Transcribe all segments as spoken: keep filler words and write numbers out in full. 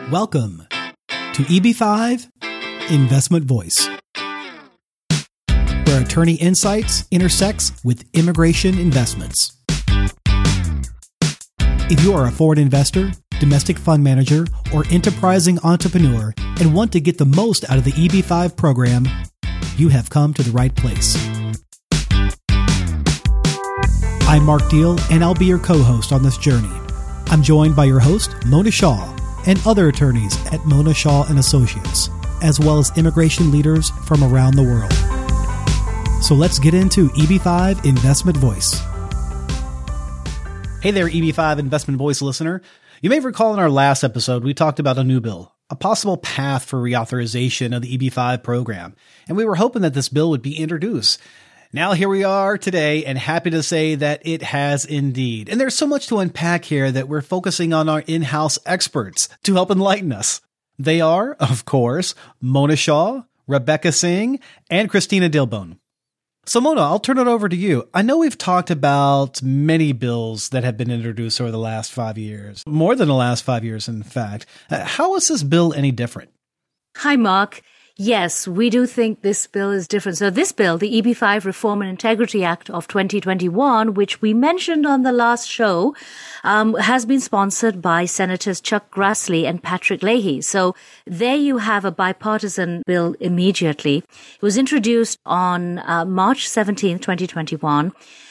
Welcome to E B five Investment Voice, where attorney insights intersects with immigration investments. If you are a foreign investor, domestic fund manager, or enterprising entrepreneur and want to get the most out of the E B five program, you have come to the right place. I'm Mark Deal, and I'll be your co-host on this journey. I'm joined by your host, Mona Shaw, and other attorneys at Mona Shaw and Associates, as well as immigration leaders from around the world. So let's get into E B five Investment Voice. Hey there, E B five Investment Voice listener. You may recall in our last episode, we talked about a new bill, a possible path for reauthorization of the E B five program, and we were hoping that this bill would be introduced. Now here we are today, and happy to say that it has indeed. And there's so much to unpack here that we're focusing on our in-house experts to help enlighten us. They are, of course, Mona Shaw, Rebecca Singh, and Christina Dilbone. So Mona, I'll turn it over to you. I know we've talked about many bills that have been introduced over the last five years, more than the last five years, in fact. Uh, how is this bill any different? Hi, Mark. Yes, we do think this bill is different. So this bill, the E B five Reform and Integrity Act of twenty twenty-one, which we mentioned on the last show, um, has been sponsored by Senators Chuck Grassley and Patrick Leahy. So there you have a bipartisan bill immediately. It was introduced on uh, March seventeenth, twenty twenty-one.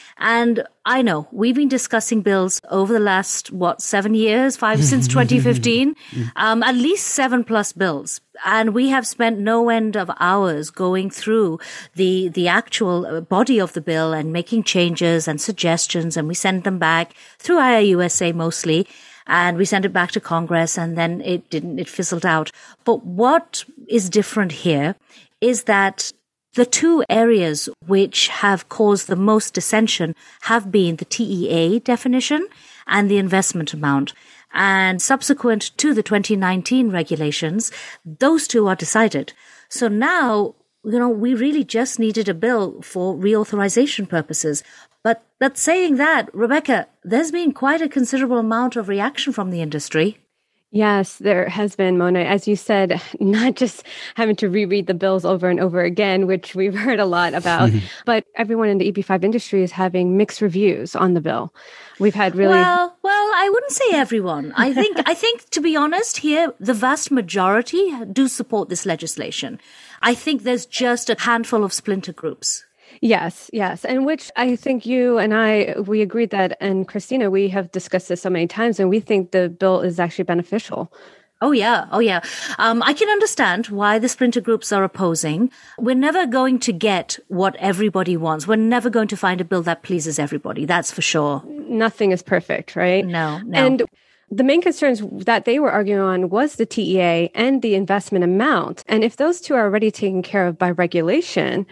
And I know we've been discussing bills over the last, what, seven years, five since twenty fifteen, um, at least seven plus bills. And we have spent no end of hours going through the, the actual body of the bill and making changes and suggestions. And we send them back through I R U S A mostly. And we sent it back to Congress, and then it didn't, it fizzled out. But what is different here is that the two areas which have caused the most dissension have been the T E A definition and the investment amount. And subsequent to the twenty nineteen regulations, those two are decided. So now, you know, we really just needed a bill for reauthorization purposes. But, but saying that, Rebecca, there's been quite a considerable amount of reaction from the industry. Yes, there has been, Mona. As you said, not just having to reread the bills over and over again, which we've heard a lot about, but everyone in the E B five industry is having mixed reviews on the bill. We've had really... Well, well, I wouldn't say everyone. I think, I think, to be honest here, the vast majority do support this legislation. I think there's just a handful of splinter groups. Yes, yes. And which I think you and I, we agreed that, and Christina, we have discussed this so many times, and we think the bill is actually beneficial. Oh, yeah. Oh, yeah. Um, I can understand why the splinter groups are opposing. We're never going to get what everybody wants. We're never going to find a bill that pleases everybody. That's for sure. Nothing is perfect, right? No, no. And the main concerns that they were arguing on was the T E A and the investment amount. And if those two are already taken care of by regulation,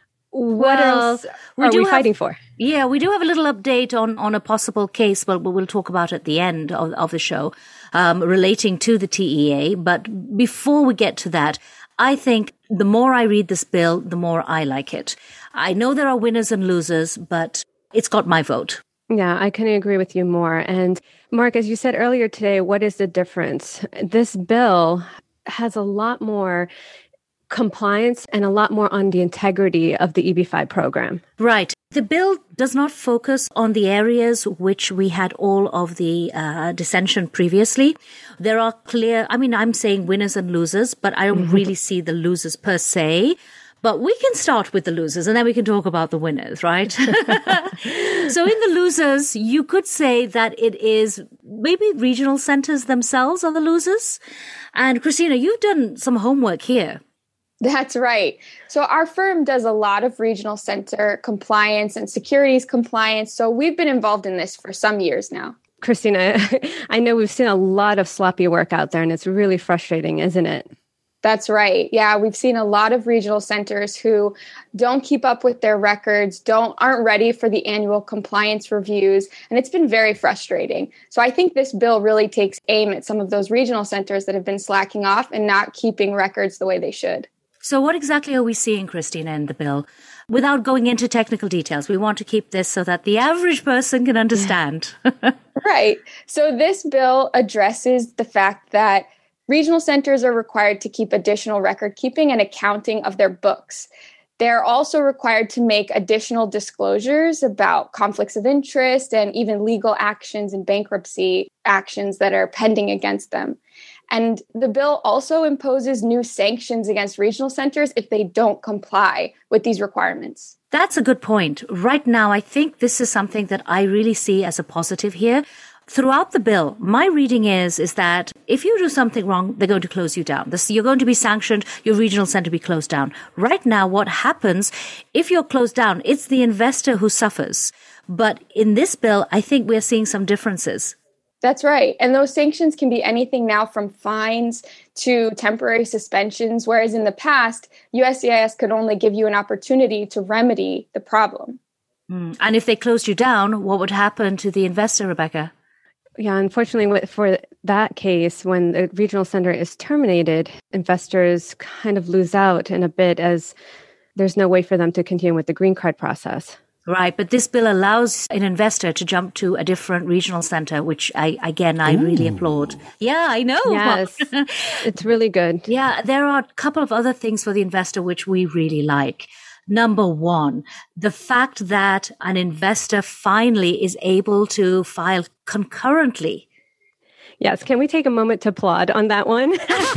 what well, else are we, we fighting have, for? Yeah, we do have a little update on, on a possible case, but we'll talk about at the end of, of the show, um, relating to the T E A. But before we get to that, I think the more I read this bill, the more I like it. I know there are winners and losers, but it's got my vote. Yeah, I couldn't agree with you more. And Mark, as you said earlier today, what is the difference? This bill has a lot more compliance and a lot more on the integrity of the E B five program. Right. The bill does not focus on the areas which we had all of the uh, dissension previously. There are clear, I mean, I'm saying winners and losers, but I don't mm-hmm. really see the losers per se. But we can start with the losers and then we can talk about the winners, right? So in the losers, you could say that it is maybe regional centers themselves are the losers. And Christina, you've done some homework here. That's right. So our firm does a lot of regional center compliance and securities compliance. So we've been involved in this for some years now. Christina, I know we've seen a lot of sloppy work out there, and it's really frustrating, isn't it? That's right. Yeah, we've seen a lot of regional centers who don't keep up with their records, don't aren't ready for the annual compliance reviews, and it's been very frustrating. So I think this bill really takes aim at some of those regional centers that have been slacking off and not keeping records the way they should. So what exactly are we seeing, Christina, in the bill? Without going into technical details, we want to keep this so that the average person can understand. Right. So this bill addresses the fact that Regional centers are required to keep additional record keeping and accounting of their books. They're also required to make additional disclosures about conflicts of interest and even legal actions and bankruptcy actions that are pending against them. And the bill also imposes new sanctions against regional centers if they don't comply with these requirements. That's a good point. Right now, I think this is something that I really see as a positive here. Throughout the bill, my reading is, is that if you do something wrong, they're going to close you down. This, you're going to be sanctioned, your regional center be closed down. Right now, what happens, if you're closed down, it's the investor who suffers. But in this bill, I think we're seeing some differences. That's right. And those sanctions can be anything now from fines to temporary suspensions, whereas in the past, U S C I S could only give you an opportunity to remedy the problem. Mm. And if they closed you down, what would happen to the investor, Rebecca? Yeah, unfortunately, for that case, when the regional center is terminated, investors kind of lose out in a bit as there's no way for them to continue with the green card process. Right. But this bill allows an investor to jump to a different regional center, which I, again, I Ooh. really applaud. Yeah, I know. Yes, it's really good. Yeah, there are a couple of other things for the investor which we really like. Number one, the fact that an investor finally is able to file concurrently. Yes. Can we take a moment to applaud on that one?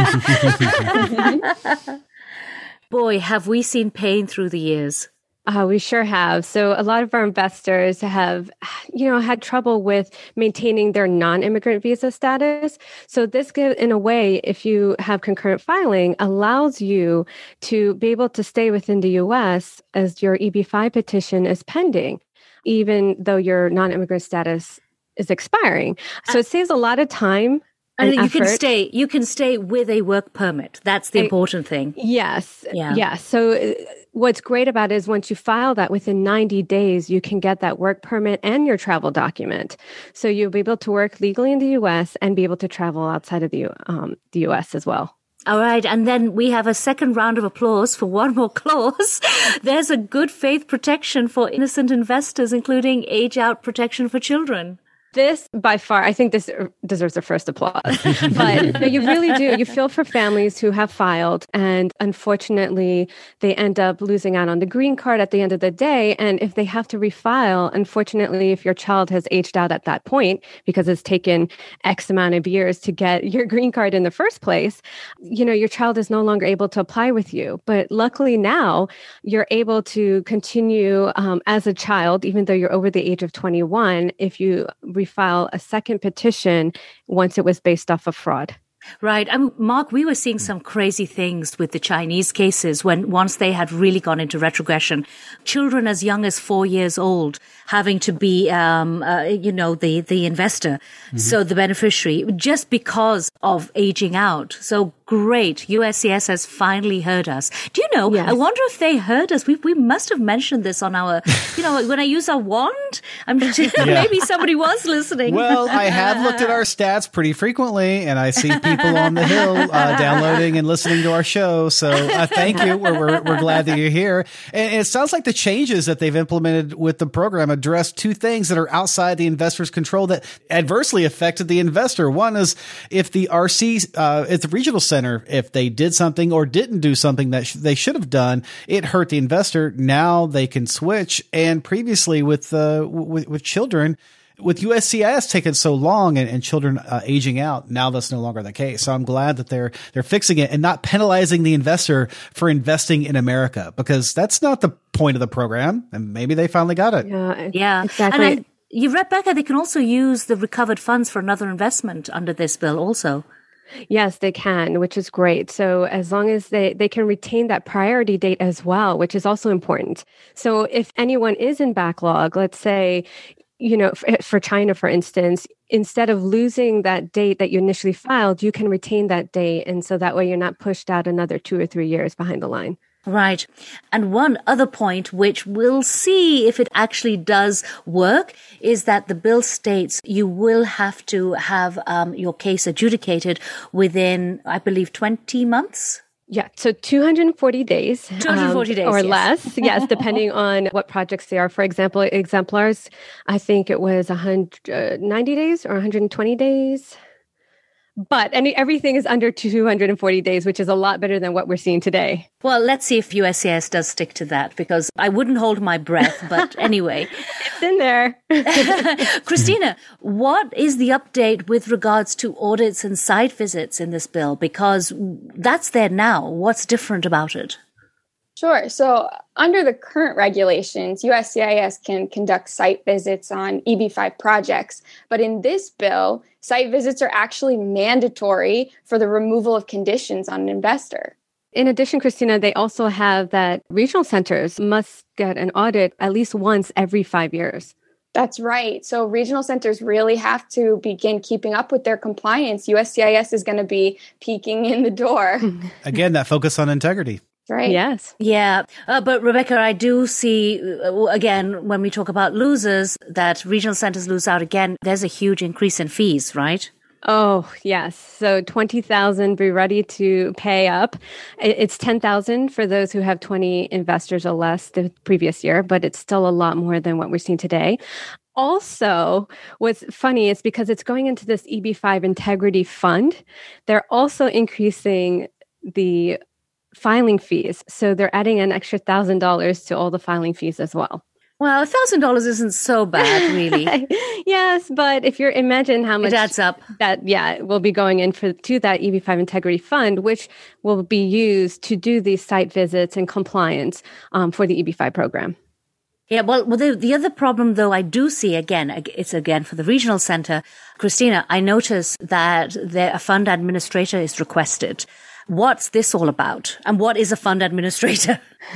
Boy, have we seen pain through the years. Uh, we sure have. So a lot of our investors have, you know, had trouble with maintaining their non-immigrant visa status. So this, in a way, if you have concurrent filing, allows you to be able to stay within the U S as your E B five petition is pending, even though your non-immigrant status is expiring. So it saves a lot of time. And you can stay, you can stay with a work permit. That's the important thing. Yes. Yeah. Yeah. So what's great about it is once you file that within ninety days, you can get that work permit and your travel document. So you'll be able to work legally in the U S and be able to travel outside of the, um, the U S as well. All right. And then we have a second round of applause for one more clause. There's a good faith protection for innocent investors, including age out protection for children. This, by far, I think this deserves a first applause. But no, you really do. You feel for families who have filed, and unfortunately, they end up losing out on the green card at the end of the day. And if they have to refile, unfortunately, if your child has aged out at that point, because it's taken X amount of years to get your green card in the first place, you know, your child is no longer able to apply with you. But luckily now, you're able to continue um, as a child, even though you're over the age of twenty-one, if you refile a second petition once it was based off of fraud. Right. Um, Mark, we were seeing some crazy things with the Chinese cases when once they had really gone into retrogression, children as young as four years old having to be, um, uh, you know, the, the investor. Mm-hmm. So the beneficiary, just because of aging out. So great. U S C I S has finally heard us. Do you know, yes. I wonder if they heard us. We we must have mentioned this on our, you know, when I use our wand, I'm yeah. maybe somebody was listening. Well, I have looked at our stats pretty frequently, and I see people on the Hill uh, downloading and listening to our show. So uh, thank you. We're, we're, we're glad that you're here. And it sounds like the changes that they've implemented with the program address two things that are outside the investor's control that adversely affected the investor. One is if the R C, uh, at the regional center, if they did something or didn't do something that sh- they should have done, it hurt the investor. Now they can switch. And previously with, uh, with, with children, with U S C I S taking so long and, and children uh, aging out, now that's no longer the case. So I'm glad that they're they're fixing it and not penalizing the investor for investing in America, because that's not the point of the program. And maybe they finally got it. Yeah, yeah. Exactly. And I, you, Rebecca, they can also use the recovered funds for another investment under this bill also. Yes, they can, which is great. So as long as they, they can retain that priority date as well, which is also important. So if anyone is in backlog, let's say, you know, for, for China, for instance, instead of losing that date that you initially filed, you can retain that date. And so that way you're not pushed out another two or three years behind the line. Right. And one other point, which we'll see if it actually does work, is that the bill states you will have to have um, your case adjudicated within, I believe, twenty months. Yeah, so two hundred forty days. two hundred forty um, days. Or yes. less, yes, depending on what projects they are. For example, exemplars, I think it was one hundred ninety days or one hundred twenty days. But any, everything is under two hundred forty days, which is a lot better than what we're seeing today. Well, let's see if U S C I S does stick to that, because I wouldn't hold my breath. But anyway. It's in there. Christina, what is the update with regards to audits and site visits in this bill? Because that's there now. What's different about it? Sure. So under the current regulations, U S C I S can conduct site visits on E B five projects. But in this bill, site visits are actually mandatory for the removal of conditions on an investor. In addition, Christina, they also have that regional centers must get an audit at least once every five years. That's right. So regional centers really have to begin keeping up with their compliance. U S C I S is going to be peeking in the door. Again, that focus on integrity. Right. Yes. Yeah. Uh, but Rebecca, I do see, uh, again, when we talk about losers, that regional centers lose out again. There's a huge increase in fees, right? Oh, yes. So twenty thousand, be ready to pay up. It's ten thousand for those who have twenty investors or less the previous year, but it's still a lot more than what we're seeing today. Also, what's funny is because it's going into this E B five integrity fund, they're also increasing the filing fees. So they're adding an extra one thousand dollars to all the filing fees as well. Well, one thousand dollars isn't so bad, really. Yes, but if you're, imagine how much it adds up. That, yeah, will be going in for to that E B five Integrity Fund, which will be used to do these site visits and compliance um, for the E B five program. Yeah, well, well the, the other problem, though, I do see, again, it's again for the regional center. Christina, I notice that there, a fund administrator is requested. What's this all about? And what is a fund administrator?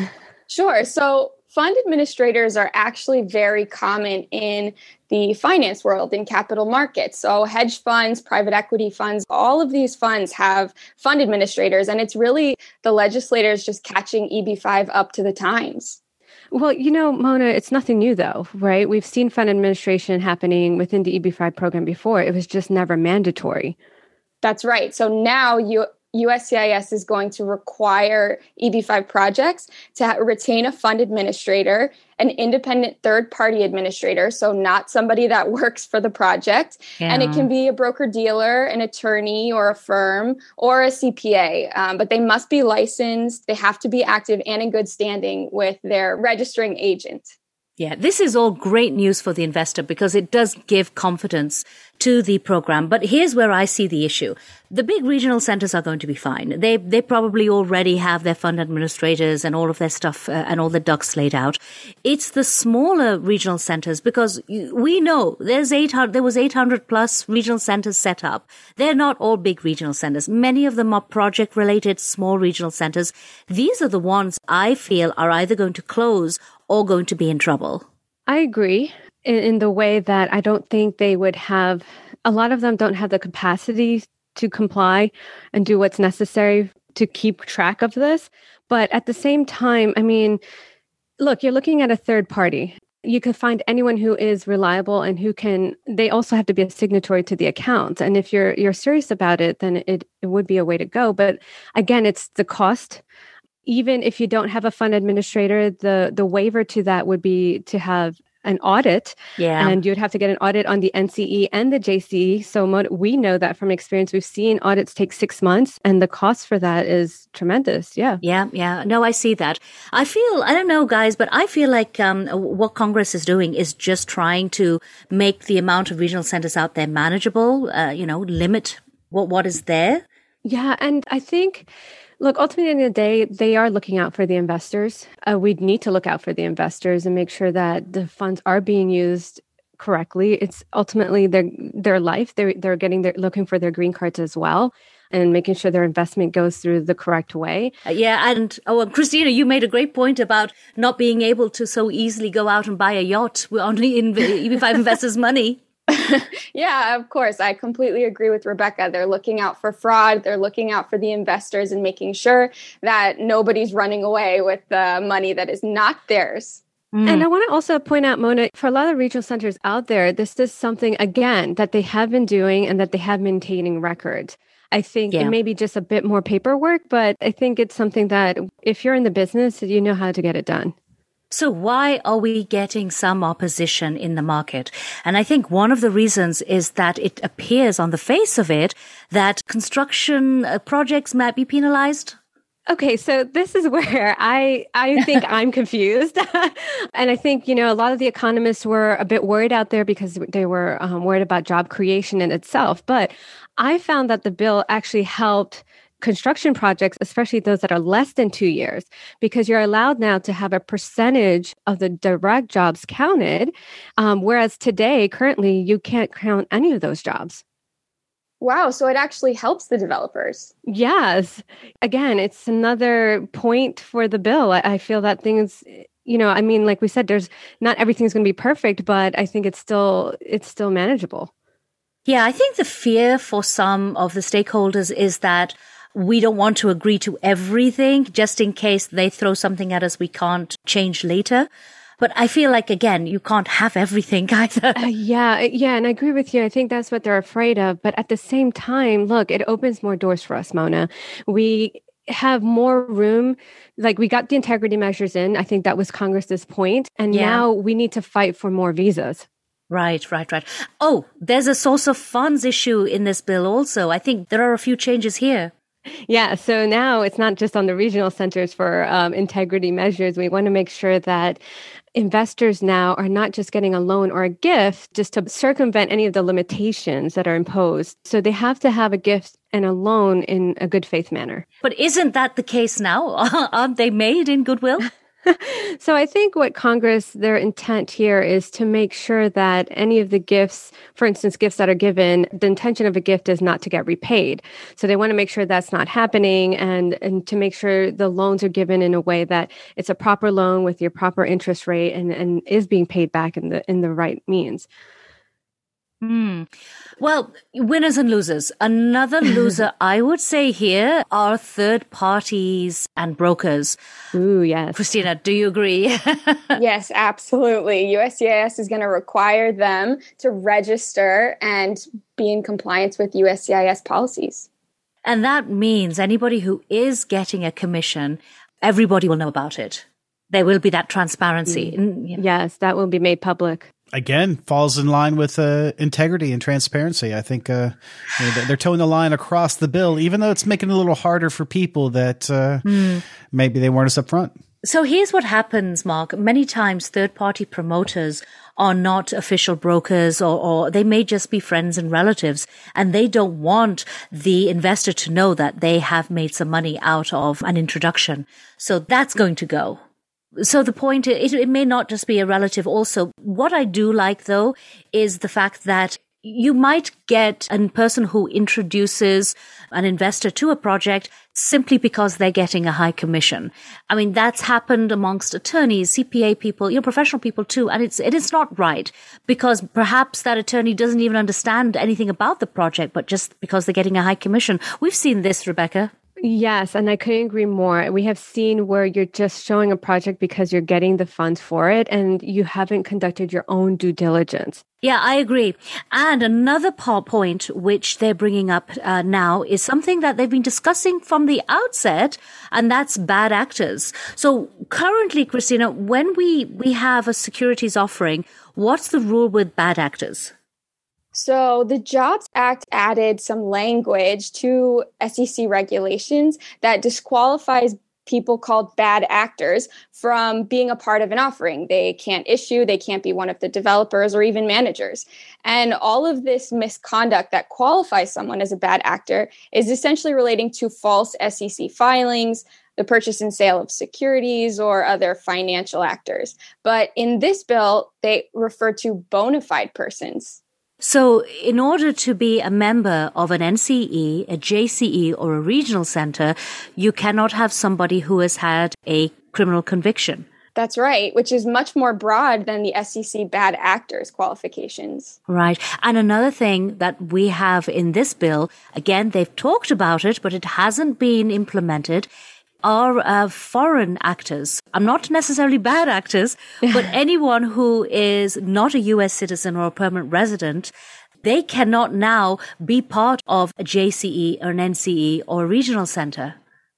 Sure. So fund administrators are actually very common in the finance world, in capital markets. So hedge funds, private equity funds, all of these funds have fund administrators. And it's really the legislators just catching E B five up to the times. Well, you know, Mona, it's nothing new, though, right? We've seen fund administration happening within the E B five program before. It was just never mandatory. That's right. So now you U S C I S is going to require E B five projects to ha- retain a fund administrator, an independent third-party administrator, so not somebody that works for the project. Yeah. And it can be a broker-dealer, an attorney, or a firm, or a C P A. Um, but they must be licensed, they have to be active and in good standing with their registering agent. Yeah, this is all great news for the investor because it does give confidence to the program. But here's where I see the issue. The big regional centers are going to be fine. They they probably already have their fund administrators and all of their stuff uh, and all the ducks laid out. It's the smaller regional centers because we know there's eight hundred, there was eight hundred plus regional centers set up. They're not all big regional centers. Many of them are project related small regional centers. These are the ones I feel are either going to close or going to be in trouble. I agree in, in the way that I don't think they would have, a lot of them don't have the capacity to comply and do what's necessary to keep track of this. But at the same time, I mean, look, you're looking at a third party. You can find anyone who is reliable and who can, they also have to be a signatory to the account. And if you're you're serious about it, then it, it would be a way to go. But again, it's the cost. Even if you don't have a fund administrator, the, the waiver to that would be to have an audit. Yeah. And you'd have to get an audit on the N C E and the J C E. So we know that from experience. We've seen audits take six months and the cost for that is tremendous. Yeah. Yeah. Yeah. No, I see that. I feel, I don't know, guys, but I feel like um, what Congress is doing is just trying to make the amount of regional centers out there manageable, uh, you know, limit what what is there. Yeah. And I think... Look, ultimately, at the end of the day, they are looking out for the investors. Uh, we need to look out for the investors and make sure that the funds are being used correctly. It's ultimately their their life. They're they're getting their looking for their green cards as well, and making sure their investment goes through the correct way. Uh, yeah, and oh, and Christina, you made a great point about not being able to so easily go out and buy a yacht on E B five investors' money. Yeah, of course. I completely agree with Rebecca. They're looking out for fraud. They're looking out for the investors and making sure that nobody's running away with the money that is not theirs. Mm. And I want to also point out, Mona, for a lot of regional centers out there, this is something, again, that they have been doing and that they have maintaining records. I think yeah. It may be just a bit more paperwork, but I think it's something that if you're in the business, you know how to get it done. So why are we getting some opposition in the market? And I think one of the reasons is that it appears on the face of it that construction projects might be penalized. Okay, so this is where I I think I'm confused. And I think, you know, a lot of the economists were a bit worried out there because they were um, worried about job creation in itself. But I found that the bill actually helped construction projects, especially those that are less than two years, because you're allowed now to have a percentage of the direct jobs counted, um, whereas today, currently, you can't count any of those jobs. Wow, so it actually helps the developers. Yes. Again, it's another point for the bill. I, I feel that things, you know, I mean, like we said, there's not everything's going to be perfect, but I think it's still it's still manageable. Yeah, I think the fear for some of the stakeholders is that we don't want to agree to everything just in case they throw something at us we can't change later. But I feel like, again, you can't have everything either. Uh, yeah, yeah. And I agree with you. I think that's what they're afraid of. But at the same time, look, it opens more doors for us, Mona. We have more room. Like we got the integrity measures in. I think that was Congress's point. And yeah. now we need to fight for more visas. Right, right, right. Oh, there's a source of funds issue in this bill also. I think there are a few changes here. Yeah, so now it's not just on the regional centers for um, integrity measures. We want to make sure that investors now are not just getting a loan or a gift just to circumvent any of the limitations that are imposed. So they have to have a gift and a loan in a good faith manner. But isn't that the case now? Aren't they made in goodwill? So I think what Congress, their intent here is to make sure that any of the gifts, for instance, gifts that are given, the intention of a gift is not to get repaid. So they want to make sure that's not happening and, and to make sure the loans are given in a way that it's a proper loan with your proper interest rate and, and is being paid back in the in the right means. Hmm. Well, winners and losers. Another loser, I would say here, are third parties and brokers. Ooh, yes. Christina, do you agree? Yes, absolutely. U S C I S is going to require them to register and be in compliance with U S C I S policies. And that means anybody who is getting a commission, everybody will know about it. There will be that transparency. Mm. Yes, that will be made public. Again, falls in line with uh, integrity and transparency. I think uh, you know, they're towing the line across the bill, even though it's making it a little harder for people that uh, mm. maybe they weren't as upfront. So here's what happens, Mark. Many times third-party promoters are not official brokers or, or they may just be friends and relatives, and they don't want the investor to know that they have made some money out of an introduction. So that's going to go. So the point, it, it may not just be a relative also. What I do like, though, is the fact that you might get a person who introduces an investor to a project simply because they're getting a high commission. I mean, that's happened amongst attorneys, C P A people, you know, professional people too. And it's, it is not right because perhaps that attorney doesn't even understand anything about the project, but just because they're getting a high commission. We've seen this, Rebecca. Yes, and I couldn't agree more. We have seen where you're just showing a project because you're getting the funds for it and you haven't conducted your own due diligence. Yeah, I agree. And another point which they're bringing up uh, now is something that they've been discussing from the outset, and that's bad actors. So currently, Christina, when we, we have a securities offering, what's the rule with bad actors? So the Jobs Act added some language to S E C regulations that disqualifies people called bad actors from being a part of an offering. They can't issue, they can't be one of the developers or even managers. And all of this misconduct that qualifies someone as a bad actor is essentially relating to false S E C filings, the purchase and sale of securities, or other financial actors. But in this bill, they refer to bona fide persons. So in order to be a member of an N C E, a J C E, or a regional center, you cannot have somebody who has had a criminal conviction. That's right, which is much more broad than the S E C bad actors qualifications. Right. And another thing that we have in this bill, again, they've talked about it, but it hasn't been implemented, are uh, foreign actors. I'm not necessarily bad actors, but anyone who is not a U S citizen or a permanent resident, they cannot now be part of a J C E or an N C E or a regional center.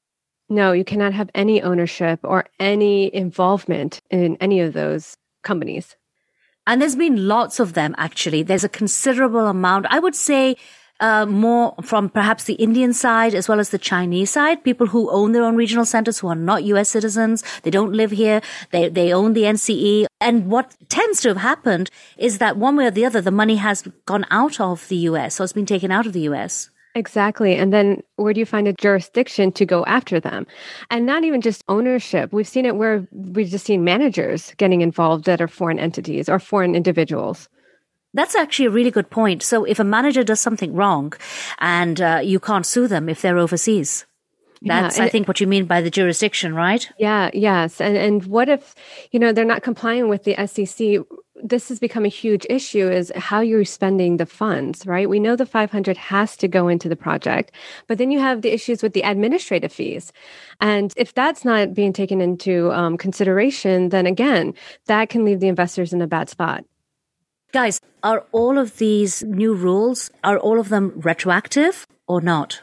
No, you cannot have any ownership or any involvement in any of those companies. And there's been lots of them, actually. There's a considerable amount. I would say uh, more from perhaps the Indian side as well as the Chinese side, people who own their own regional centers who are not U S citizens. They don't live here. They, they own the N C E. And what tends to have happened is that one way or the other, the money has gone out of the U S, so it's been taken out of the U S. Exactly. And then where do you find a jurisdiction to go after them? And not even just ownership. We've seen it where we've just seen managers getting involved that are foreign entities or foreign individuals. That's actually a really good point. So if a manager does something wrong and uh, you can't sue them if they're overseas. That's, yeah, I think, what you mean by the jurisdiction, right? Yeah, yes. And and what if, you know, they're not complying with the S E C? This has become a huge issue, is how you're spending the funds, right? We know the five hundred has to go into the project, but then you have the issues with the administrative fees. And if that's not being taken into um, consideration, then again, that can leave the investors in a bad spot. Guys, are all of these new rules, are all of them retroactive or not?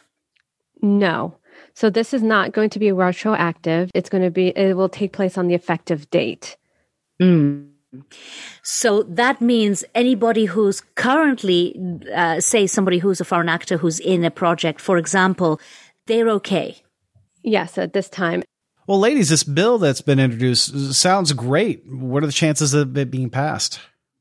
No. So this is not going to be retroactive. It's going to be, it will take place on the effective date. Mm. So that means anybody who's currently, uh, say somebody who's a foreign actor who's in a project, for example, they're okay. Yes, at this time. Well, ladies, this bill that's been introduced sounds great. What are the chances of it being passed?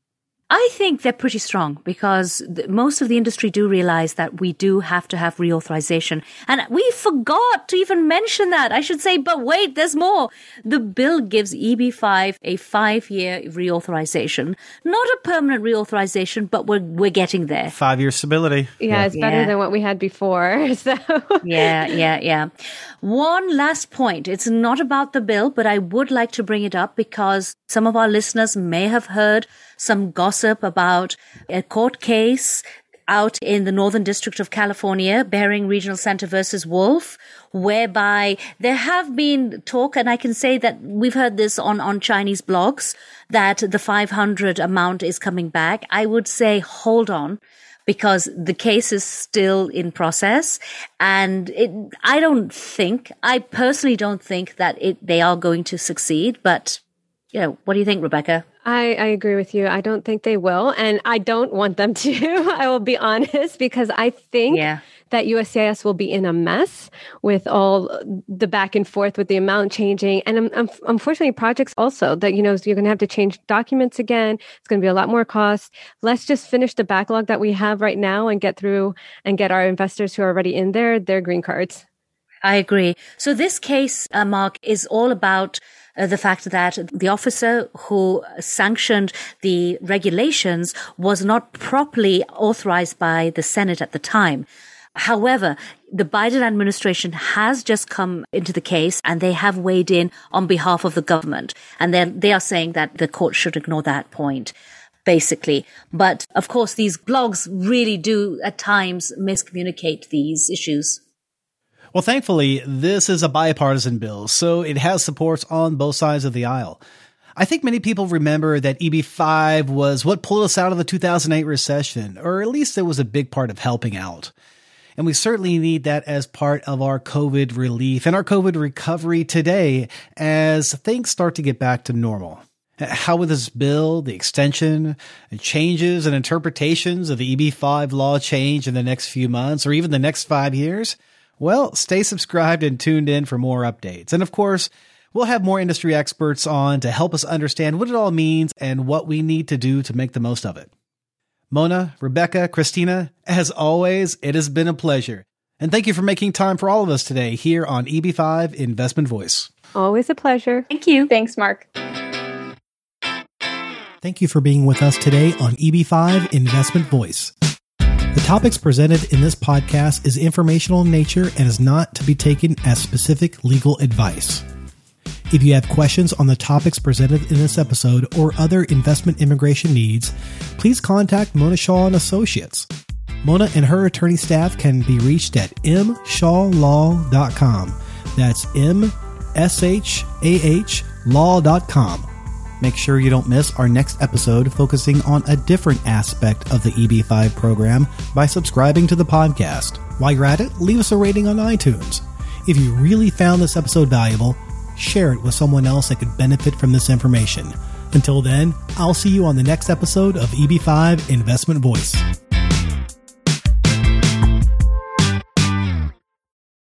I think they're pretty strong because th- most of the industry do realize that we do have to have reauthorization. And we forgot to even mention that. I should say, but wait, there's more. The bill gives E B five a five-year reauthorization. Not a permanent reauthorization, but we're we're getting there. Five-year stability. Yeah, yeah. It's better yeah. than what we had before. So Yeah, yeah, yeah. One last point. It's not about the bill, but I would like to bring it up because some of our listeners may have heard some gossip about a court case out in the Northern District of California, Bering Regional Center versus Wolf, whereby there have been talk, and I can say that we've heard this on, on Chinese blogs, that the five hundred amount is coming back. I would say, hold on, because the case is still in process. And it, I don't think, I personally don't think that it, they are going to succeed. But, you know, what do you think, Rebecca? I, I agree with you. I don't think they will. And I don't want them to. I will be honest, because I think yeah. that U S C I S will be in a mess with all the back and forth with the amount changing. And um, um, unfortunately, projects also that, you know, you're going to have to change documents again. It's going to be a lot more cost. Let's just finish the backlog that we have right now and get through and get our investors who are already in there, their green cards. I agree. So this case, uh, Mark, is all about Uh, the fact that the officer who sanctioned the regulations was not properly authorized by the Senate at the time. However, the Biden administration has just come into the case and they have weighed in on behalf of the government. And then they are saying that the court should ignore that point, basically. But of course, these blogs really do at times miscommunicate these issues. Well, thankfully, this is a bipartisan bill, so it has support on both sides of the aisle. I think many people remember that E B five was what pulled us out of the two thousand eight recession, or at least it was a big part of helping out. And we certainly need that as part of our COVID relief and our COVID recovery today as things start to get back to normal. How will this bill, the extension, and changes and interpretations of the E B five law change in the next few months or even the next five years? Well, stay subscribed and tuned in for more updates. And of course, we'll have more industry experts on to help us understand what it all means and what we need to do to make the most of it. Mona, Rebecca, Christina, as always, it has been a pleasure. And thank you for making time for all of us today here on E B five Investment Voice. Always a pleasure. Thank you. Thanks, Mark. Thank you for being with us today on E B five Investment Voice. The topics presented in this podcast is informational in nature and is not to be taken as specific legal advice. If you have questions on the topics presented in this episode or other investment immigration needs, please contact Mona Shaw and Associates. Mona and her attorney staff can be reached at m shaw law dot com. That's M S H A H law dot com. Make sure you don't miss our next episode focusing on a different aspect of the E B five program by subscribing to the podcast. While you're at it, leave us a rating on iTunes. If you really found this episode valuable, share it with someone else that could benefit from this information. Until then, I'll see you on the next episode of E B five Investment Voice.